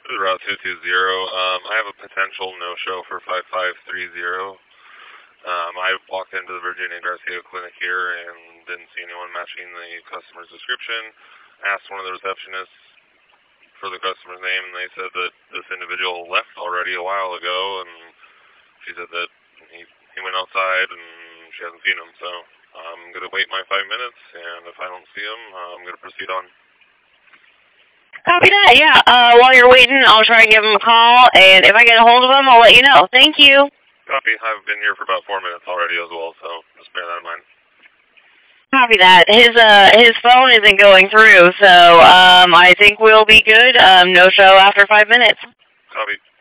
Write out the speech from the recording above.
This is Route 220. I have a potential no-show for 5530. I walked into the Virginia Garcia clinic here and didn't see anyone matching the customer's description. Asked one of the receptionists for the customer's name, and they said that this individual left already a while ago, and she said that he went outside and she hasn't seen him, so I'm going to wait my 5 minutes, and if I don't see him, I'm going to proceed on. Copy that, yeah. While you're waiting, I'll try and give him a call, and if I get a hold of him, I'll let you know. Thank you. Copy. I've been here for about 4 minutes already as well, so just bear that in mind. Copy that. His phone isn't going through, so I think we'll be good. No show after 5 minutes. Copy.